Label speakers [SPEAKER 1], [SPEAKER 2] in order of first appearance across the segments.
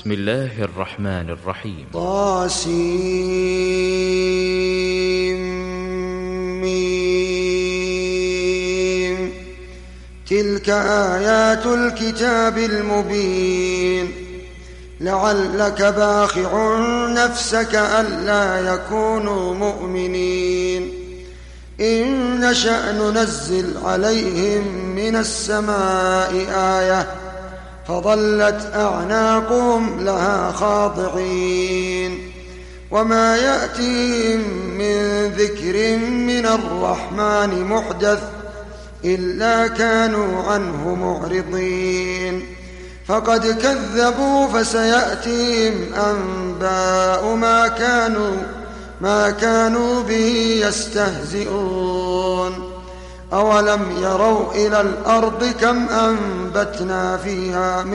[SPEAKER 1] بسم الله الرحمن الرحيم.
[SPEAKER 2] طاسيم. تلك آيات الكتاب المبين. لعلك باخع نفسك ألا يكونوا مؤمنين. إن نشأ ننزل عليهم من السماء آية فظلت أعناقهم لها خاضعين. وما يأتيهم من ذكر من الرحمن محدث إلا كانوا عنه معرضين. فقد كذبوا فسيأتيهم أنباء ما كانوا به يستهزئون. أولم يروا إلى الأرض كم أنبتنا فيها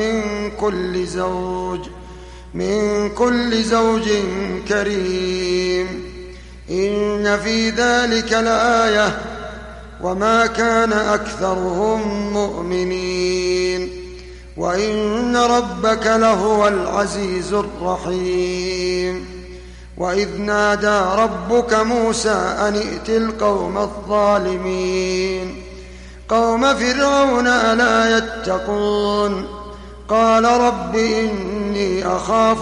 [SPEAKER 2] من كل زوج كريم. إن في ذلك لآية وما كان أكثرهم مؤمنين وإن ربك لهو العزيز الرحيم. وإذ نادى ربك موسى أن ائت القوم الظالمين قوم فرعون ألا يتقون. قال رب إني أخاف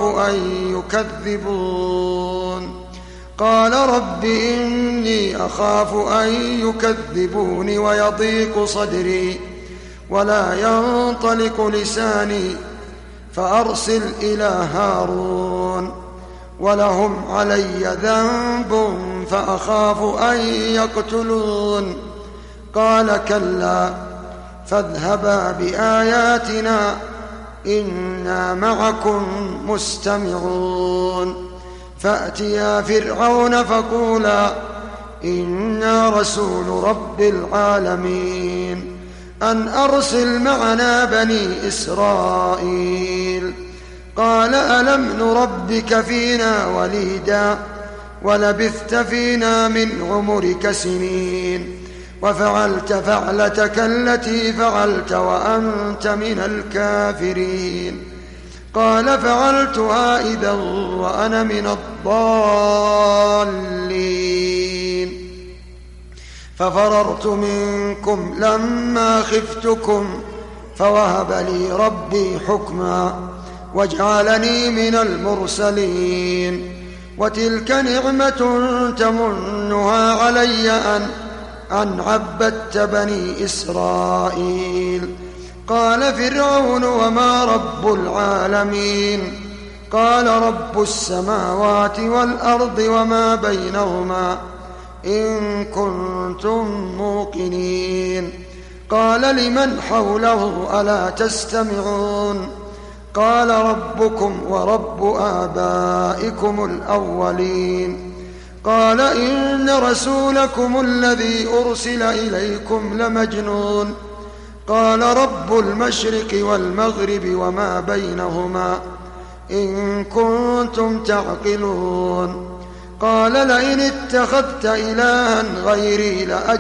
[SPEAKER 2] أن يكذبون ويضيق صدري ولا ينطلق لساني فأرسل إلى هارون ولهم علي ذنب فأخاف أن يقتلون. قال كلا فاذهبا بآياتنا إنا معكم مستمعون. فأتيا فرعون فقولا إنا رسول رب العالمين أن أرسل معنا بني إسرائيل. قال ألم نربك فينا وليدا ولبثت فينا من عمرك سنين وفعلت فعلتك التي فعلت وأنت من الكافرين. قال فعلتها إذا وأنا من الضالين. ففررت منكم لما خفتكم فوهب لي ربي حكما وجعلني من المرسلين. وتلك نعمة تمنها علي أن عبدت بني إسرائيل. قال فرعون وما رب العالمين. قال رب السماوات والأرض وما بينهما إن كنتم موقنين. قال لمن حوله ألا تستمعون. قال ربكم ورب آبائكم الأولين. قال إن رسولكم الذي أرسل إليكم لمجنون. قال رب المشرق والمغرب وما بينهما إن كنتم تعقلون. قال لئن اتخذت إلها غيري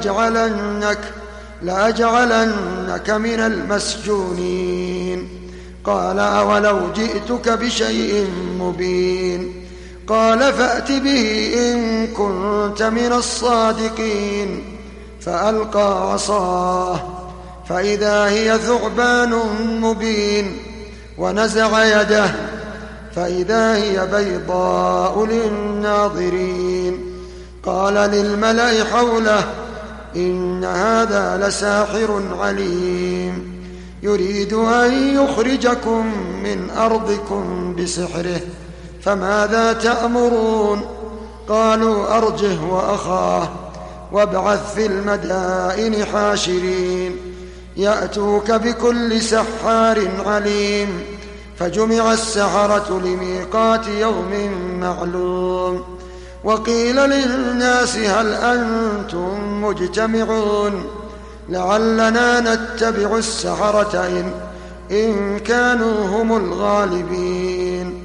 [SPEAKER 2] لأجعلنك من المسجونين. قال أولو جئتك بشيء مبين. قال فأت به إن كنت من الصادقين. فألقى عصاه فإذا هي ثعبان مبين ونزع يده فإذا هي بيضاء للناظرين. قال للملأ حوله إن هذا لساحر عليم يريد أن يخرجكم من أرضكم بسحره فماذا تأمرون؟ قالوا أرجه وأخاه وابعث في المدائن حاشرين يأتوك بكل سحار عليم. فجمع السحرة لميقات يوم معلوم. وقيل للناس هل أنتم مجتمعون لعلنا نتبع السحرة إن كانوا هم الغالبين.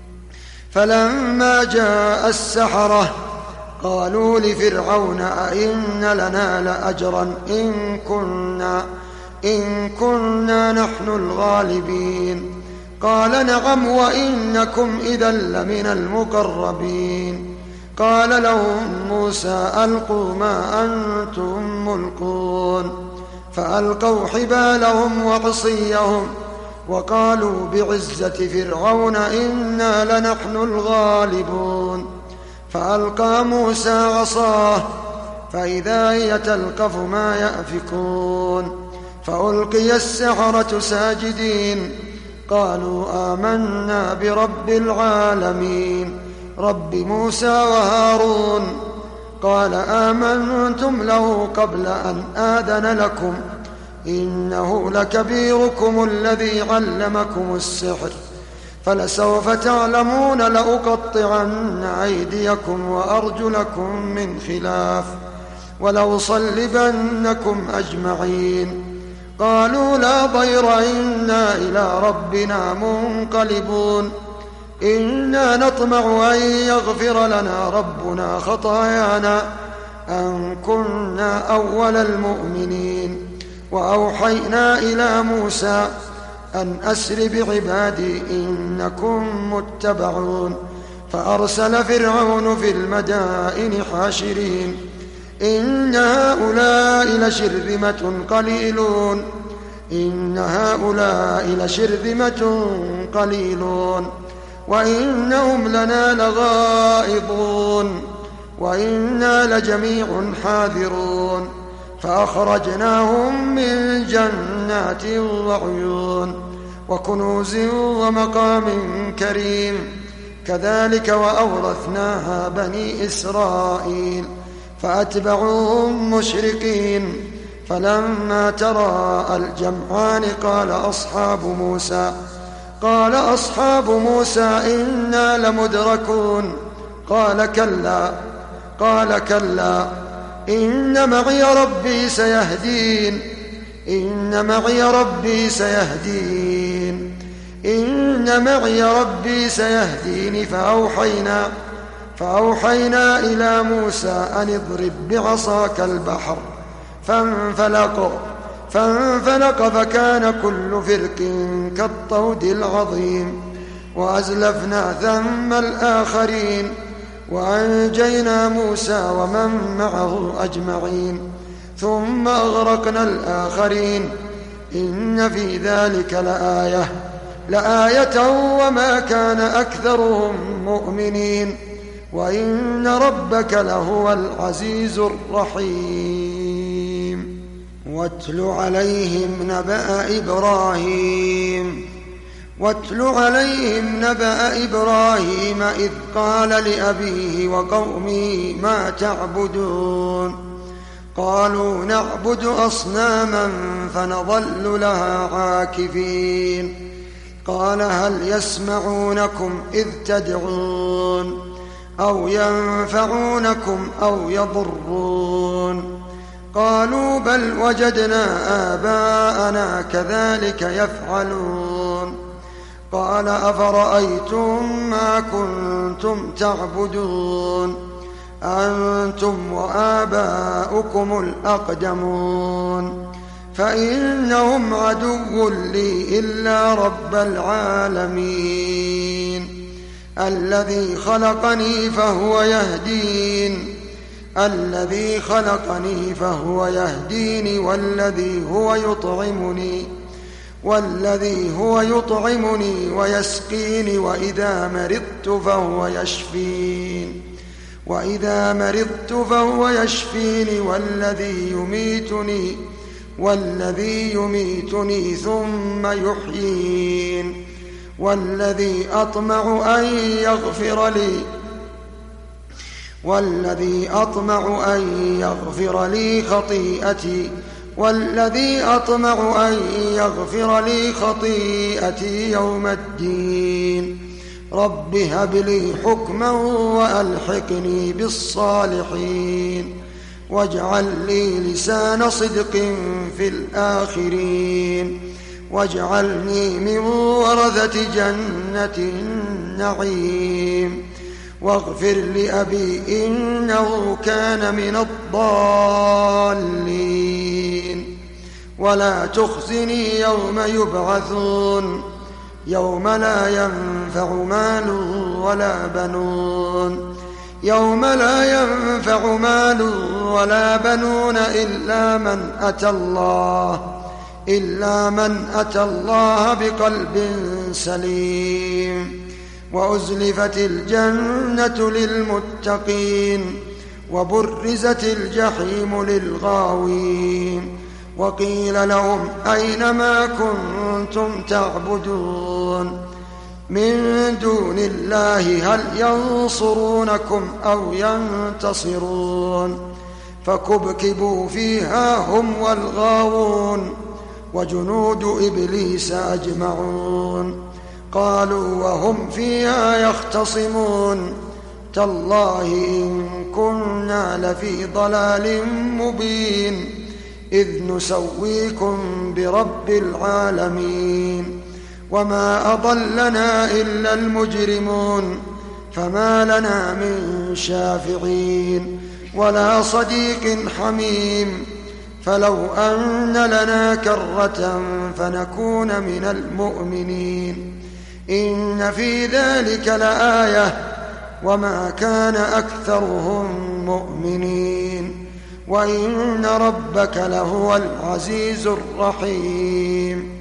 [SPEAKER 2] فلما جاء السحرة قالوا لفرعون أئن لنا لأجرا إن كنا نحن الغالبين. قال نعم وإنكم إذا لمن المقربين. قال لهم موسى ألقوا ما أنتم ملقون فألقوا حبالهم وعصيهم وقالوا بعزة فرعون إنا لنحن الغالبون. فألقى موسى عصاه فإذا هي تلقف ما يأفكون فألقي السحرة ساجدين قالوا آمنا برب العالمين رب موسى وهارون. قال آمنتم له قبل أن آذن لكم إنه لكبيركم الذي علمكم السحر فلسوف تعلمون لأقطعن أيديكم وأرجلكم من خلاف ولأصلبنكم أجمعين. قالوا لا ضير إنا إلى ربنا منقلبون إنا نطمع أن يغفر لنا ربنا خطايانا أن كنا أول المؤمنين. وأوحينا إلى موسى أن أسر بعبادي إنكم متبعون. فأرسل فرعون في المدائن حاشرين إن هؤلاء لشرذمة قليلون وإنهم لنا لغائظون وإنا لجميع حاذرون. فأخرجناهم من جنات وعيون وكنوز ومقام كريم كذلك وأورثناها بني إسرائيل فأتبعوهم مشرقين. فلما تراءى الجمعان قال أصحاب موسى إنا لمدركون قال كلا إن معي ربي سيهدين فأوحينا إلى موسى أن اضرب بعصاك البحر فانفلق فكان كل فرق كالطود العظيم. وأزلفنا ثم الآخرين وأنجينا موسى ومن معه أجمعين ثم أغرقنا الآخرين إن في ذلك لآية وما كان أكثرهم مؤمنين وإن ربك لهو العزيز الرحيم. واتل عليهم نبأ إبراهيم إذ قال لأبيه وقومه ما تعبدون قالوا نعبد أصناما فنظل لها عاكفين. قال هل يسمعونكم إذ تدعون أو ينفعونكم أو يضرون قالوا بل وجدنا آباءنا كذلك يفعلون. قال أفرأيتم ما كنتم تعبدون أنتم وآباؤكم الأقدمون فإنهم عدو لي إلا رب العالمين الذي خلقني فهو يهديني والذي هو يطعمني ويسقيني وإذا مرضت فهو يشفيني والذي يميتني ثم يحيين والذي أطمع أن يغفر لي خطيئتي يوم الدين. رب هب لي حكما وألحقني بالصالحين واجعل لي لسان صدق في الآخرين واجعلني من ورثة جنة النعيم واغفر لأبي إنه كان من الضالين ولا تخزني يوم يبعثون يوم لا ينفع مال ولا بنون يوم لا ينفع مال ولا بنون إلا من أتى الله بقلب سليم وأزلفت الجنة للمتقين وبرزت الجحيم للغاوين وقيل لهم أين ما كنتم تعبدون من دون الله هل ينصرونكم أو ينتصرون فكبكبوا فيها هم والغاوون وجنود إبليس أجمعون قالوا وهم فيها يختصمون تالله إن كنا لفي ضلال مبين إذ نسويكم برب العالمين وما أضلنا إلا المجرمون فما لنا من شافعين ولا صديق حميم فلو أن لنا كرة فنكون من المؤمنين إن في ذلك لآية وما كان أكثرهم مؤمنين وإن ربك لهو العزيز الرحيم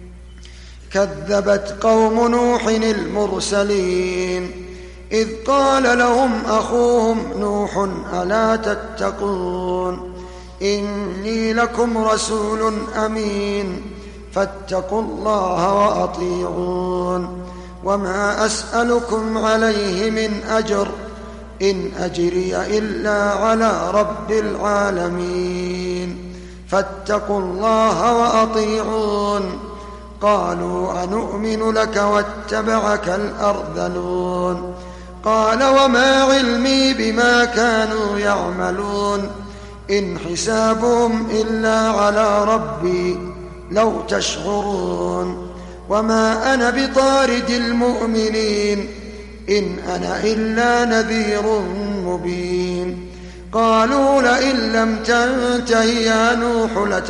[SPEAKER 2] كذبت قوم نوح المرسلين إذ قال لهم أخوهم نوح ألا تتقون إني لكم رسول أمين فاتقوا الله وأطيعون وما أسألكم عليه من أجر إن أجري إلا على رب العالمين فاتقوا الله وأطيعون قالوا أنؤمن لك واتبعك الأرذلون قال وما علمي بما كانوا يعملون إن حسابهم إلا على ربي لو تشعرون وما أنا بطارد المؤمنين إن أنا إلا نذير مبين قالوا لئن لم تنته يا نوح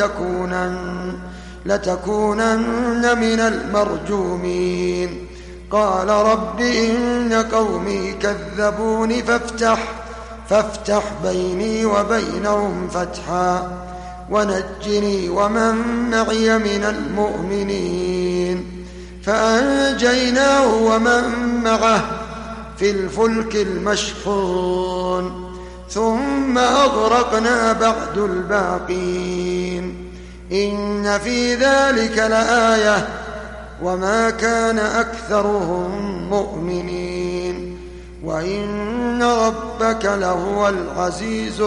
[SPEAKER 2] لتكونن من المرجومين قال رب إن قومي كذبون فافتح بيني وبينهم فتحا ونجني ومن معي من المؤمنين فأنجيناه ومن معه في الفلك المشحون ثم أغرقنا بعد الباقين إن في ذلك لآية وما كان أكثرهم مؤمنين وإن ربك لهو العزيز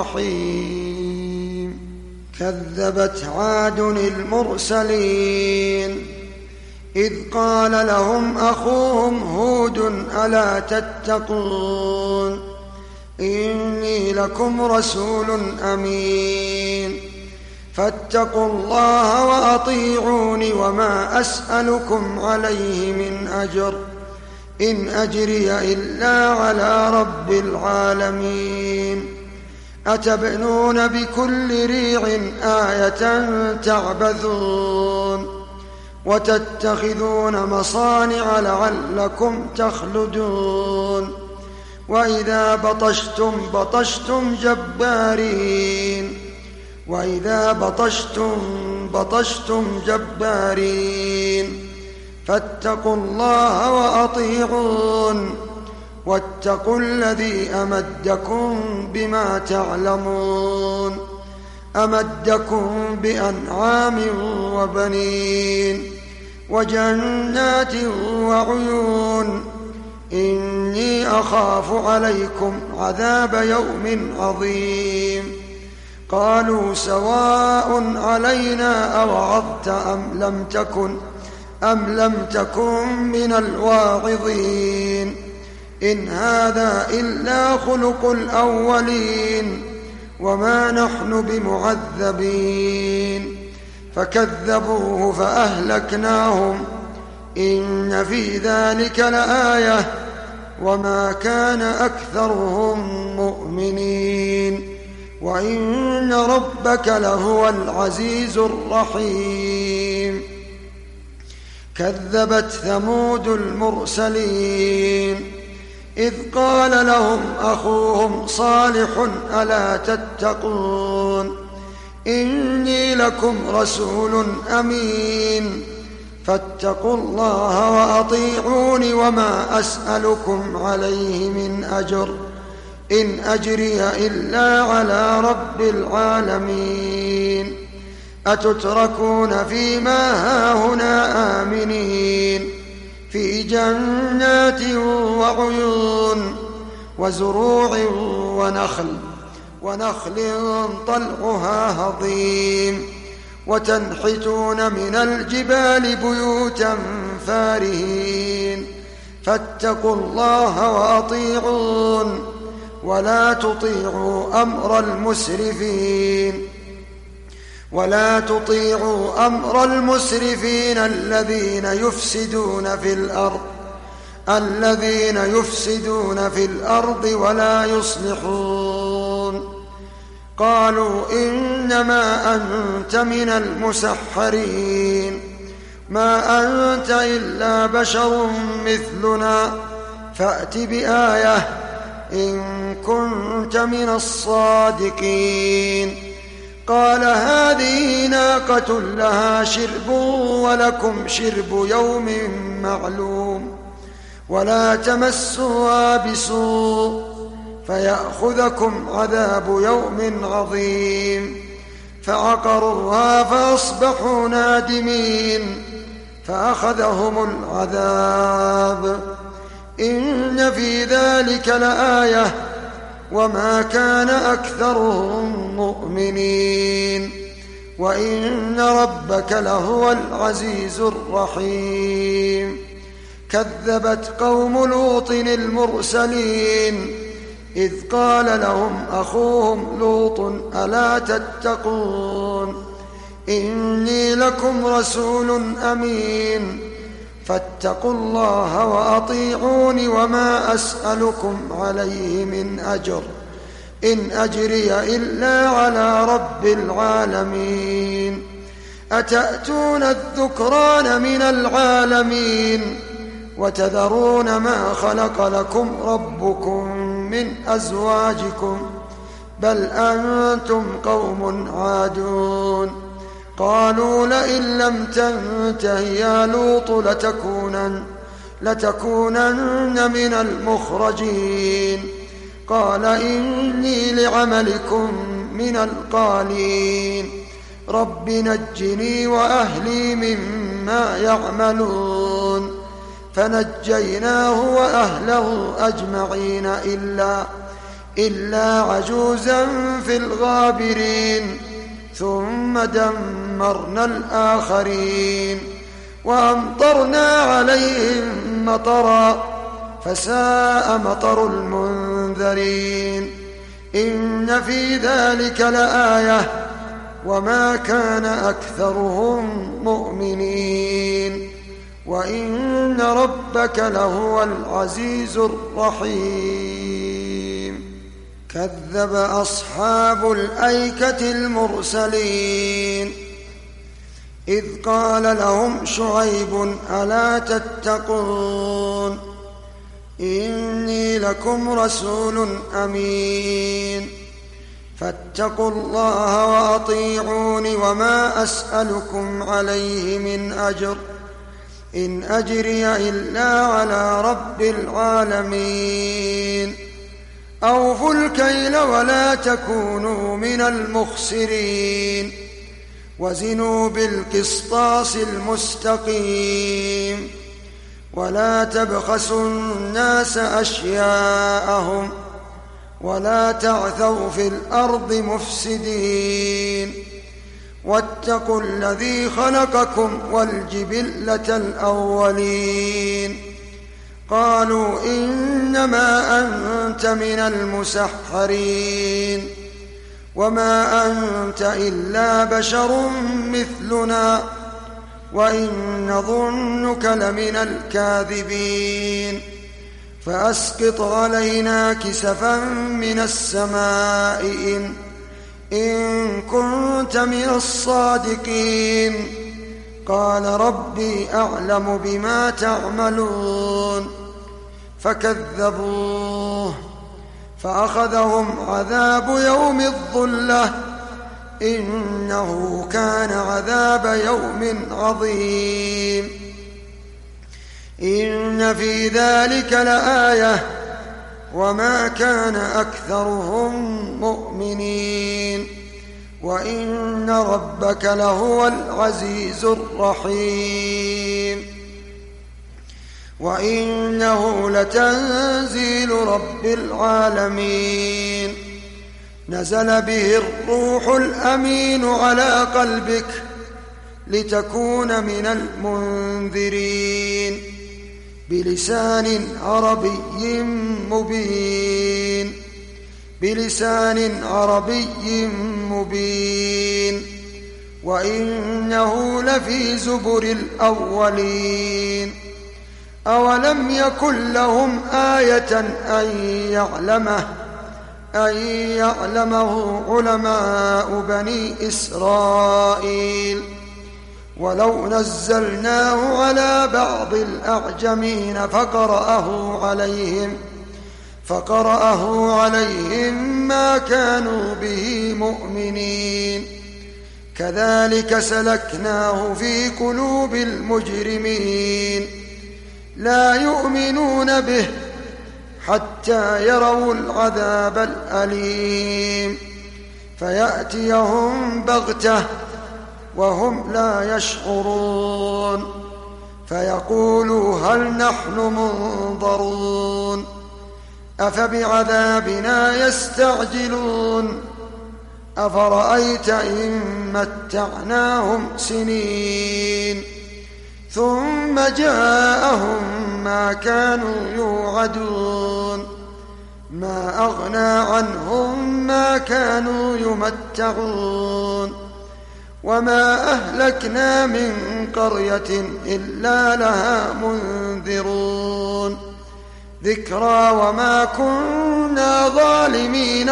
[SPEAKER 2] الرحيم كذبت عاد المرسلين إذ قال لهم أخوهم هود ألا تتقون إني لكم رسول أمين فاتقوا الله وأطيعون وما أسألكم عليه من أجر إن أجري إلا على رب العالمين أتبنون بكل ريع آية تعبثون وتتخذون مصانع لعلكم تخلدون وإذا بطشتم جبارين فاتقوا الله وأطيعون واتقوا الذي أمدكم بما تعلمون أمدكم بأنعام وبنين وجنات وعيون إني أخاف عليكم عذاب يوم عظيم قالوا سواء علينا أوعظت أم لم تكن من الواعظين إن هذا إلا خلق الأولين وما نحن بمعذبين فكذبوه فأهلكناهم إن في ذلك لآية وما كان أكثرهم مؤمنين وإن ربك لهو العزيز الرحيم كذبت ثمود المرسلين إذ قال لهم أخوهم صالح ألا تتقون إني لكم رسول أمين فاتقوا الله وأطيعون وما أسألكم عليه من أجر إن أجري إلا على رب العالمين أتتركون فيما هاهنا آمنين في جنات وعيون وزروع ونخل طلعها هضيم وتنحتون من الجبال بيوتا فارهين فاتقوا الله وأطيعون ولا تطيعوا أمر المسرفين الذين يفسدون في الأرض ولا يصلحون قالوا إنما أنت من المسحرين ما أنت إلا بشر مثلنا فأت بآية إن كنت من الصادقين قال هذه ناقة لها شرب ولكم شرب يوم معلوم ولا تمسوها بسوء فيأخذكم عذاب يوم عظيم فعقروها فأصبحوا نادمين فأخذهم العذاب إن في ذلك لآية وما كان أكثرهم مؤمنين وإن ربك لهو العزيز الرحيم كذبت قوم لوط المرسلين إذ قال لهم أخوهم لوط ألا تتقون إني لكم رسول أمين فاتقوا الله وأطيعون وما أسألكم عليه من أجر إن أجري إلا على رب العالمين أتأتون الذكران من العالمين وتذرون ما خلق لكم ربكم من أزواجكم بل أنتم قوم عادون قالوا لئن لم تنته يا لوط لتكونن من المخرجين قال إني لعملكم من القالين رب نجني وأهلي مما يعملون فنجيناه وأهله أجمعين إلا عجوزا في الغابرين ثم دمرنا الآخرين وأمطرنا عليهم مطرا فساء مطر المنذرين إن في ذلك لآية وما كان أكثرهم مؤمنين وإن ربك لهو العزيز الرحيم كذب أصحاب الأيكة المرسلين إذ قال لهم شعيب ألا تتقون إني لكم رسول أمين فاتقوا الله وأطيعون وما أسألكم عليه من أجر إن أجري إلا على رب العالمين أوفوا الكيل ولا تكونوا من المخسرين وزنوا بالقسطاس المستقيم ولا تبخسوا الناس أشياءهم ولا تعثوا في الأرض مفسدين واتقوا الذي خلقكم والجبلة الأولين قالوا إنما أنت من المسحرين وما أنت إلا بشر مثلنا وإن نظنك لمن الكاذبين فأسقط علينا كسفا من السماء إن كنت من الصادقين قال ربي أعلم بما تعملون فكذبوه فأخذهم عذاب يوم الظلة إنه كان عذاب يوم عظيم إن في ذلك لآية وما كان أكثرهم مؤمنين وإن ربك لهو العزيز الرحيم وإنه لتنزيل رب العالمين نزل به الروح الأمين على قلبك لتكون من المنذرين بلسان عربي مبين وإنه لفي زبر الأولين أولم يكن لهم آية أن يعلمه علماء بني إسرائيل ولو نزلناه على بعض الأعجمين فقرأه عليهم ما كانوا به مؤمنين كذلك سلكناه في قلوب المجرمين لا يؤمنون به حتى يروا العذاب الأليم فيأتيهم بغتة وهم لا يشعرون فيقولوا هل نحن منظرون أفبعذابنا يستعجلون أفرأيت إن متعناهم سنين ثم جاءهم ما كانوا يوعدون ما أغنى عنهم ما كانوا يمتعون وما أهلكنا من قرية إلا لها منذرون ذكرى وما كنا ظالمين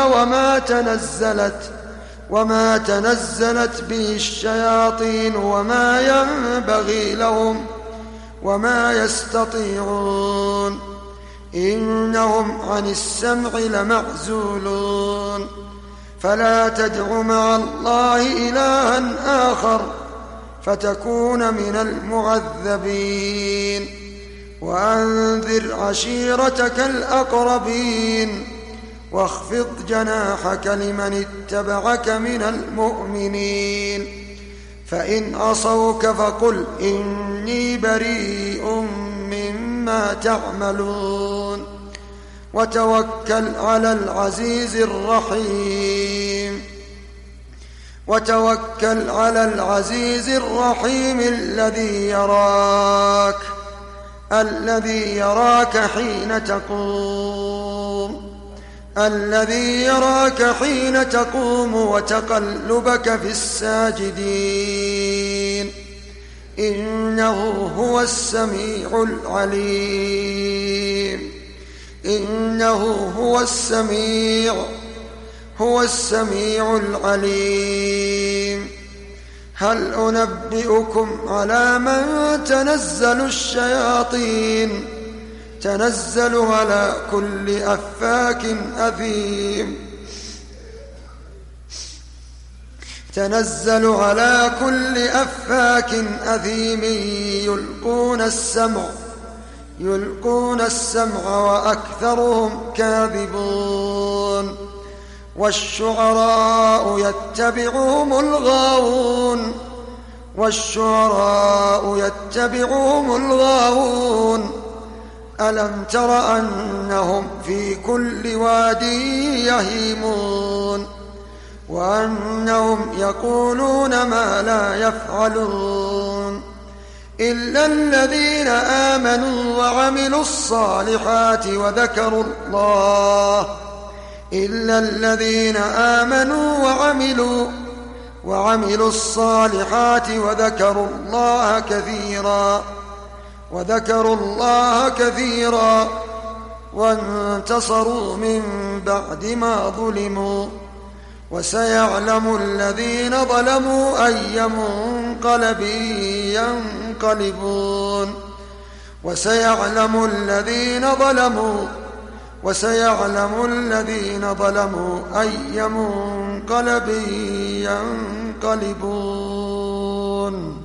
[SPEAKER 2] وما تنزلت به الشياطين وما ينبغي لهم وما يستطيعون إنهم عن السمع لمعزولون فلا تدع مع الله إلها آخر فتكون من المعذبين وأنذر عشيرتك الأقربين واخفض جناحك لمن اتبعك من المؤمنين فإن عصوك فقل إني بريء مما تعملون وتوكل على العزيز الرحيم الذي يراك حين تقوم وتقلبك في الساجدين إنه هو السميع العليم هل أنبئكم على من تنزل الشياطين تنزل على كل أفاك أثيم يلقون السمع وأكثرهم كاذبون والشعراء يتبعهم الغاوون ألم تر أنهم في كل واد يهيمون وأنهم يقولون ما لا يفعلون إلا الذين آمنوا وعملوا الصالحات وذكروا الله كثيرا وانتصروا من بعد ما ظلموا وسيعلم الذين ظلموا أي منقلب ينقلبون وسيعلم الذين ظلموا أي منقلب ينقلبون